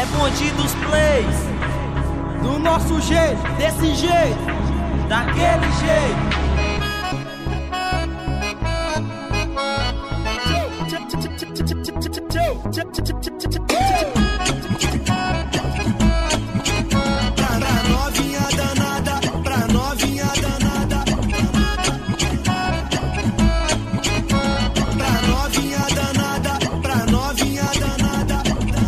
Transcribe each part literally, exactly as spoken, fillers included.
É bonde dos plays, do nosso jeito, desse jeito, daquele jeito. Pra novinha danada, pra novinha danada, pra novinha danada, pra novinha danada.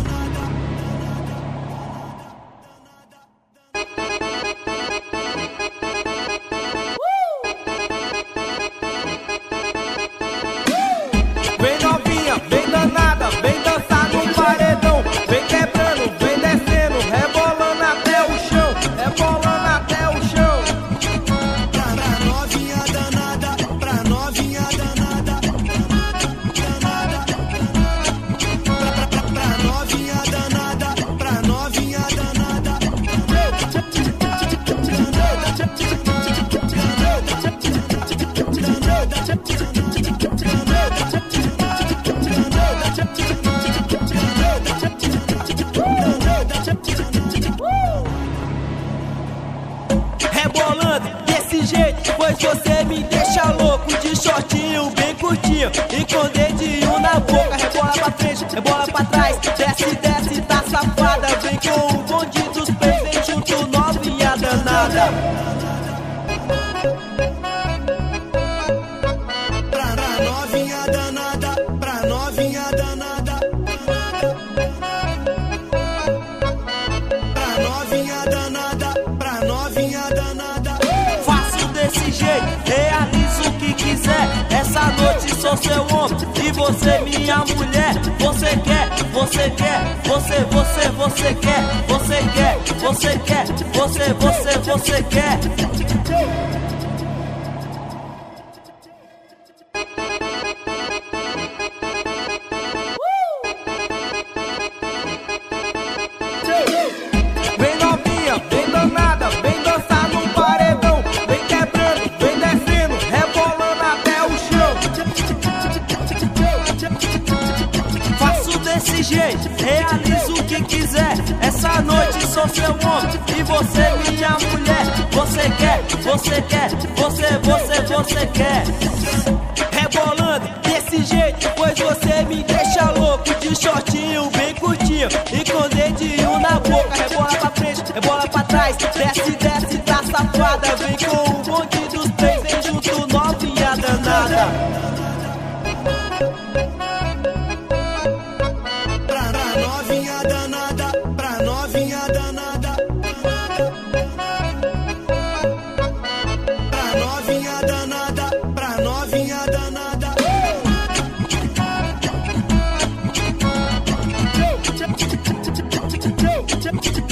Vem novinha, vem danada, vem dançar no paredão. Vem quebrando, vem descendo, rebolando até o chão, rebolando até o chão. Pra novinha danada, pra novinha danada, danada. Pra, pra, pra novinha danada, pra novinha danada. Rebolando desse jeito, pois você me deixa louco. De shortinho bem curtinho e com dedinho na boca. Rebola pra frente, rebola pra trás, desce, desce, tá safada. Vem com o bonde dos pés, vem junto, novinha danada. Pra novinha danada, pra novinha danada, pra novinha danada, pra novinha danada. Faço desse jeito, realizo o que quiser. Essa noite sou seu homem e você minha mulher. Você quer, você quer, você, você, você quer, você quer, você quer, você, você, você quer. Vem novinha, vem danada, vem dançar no paredão. Vem quebrando, vem descendo, rebolando até o chão. Faço desse jeito, realizo o que quiser. Essa noite sou seu homem e você minha mulher. Você quer, você quer, você, você, você quer. Rebolando desse jeito, pois você me deixa louco. De shortinho bem curtinho e com dedinho na boca. Rebola pra frente, rebola pra trás, desce, desce, tá safada. Vem com o bonde dos três, vem junto, novinha danada. Pra novinha danada, pra novinha danada, pra novinha danada, pra novinha danada. Tchau, tchau, tchau, tchau, tchau, tchau, tchau, tchau, tchau, tchau, tchau.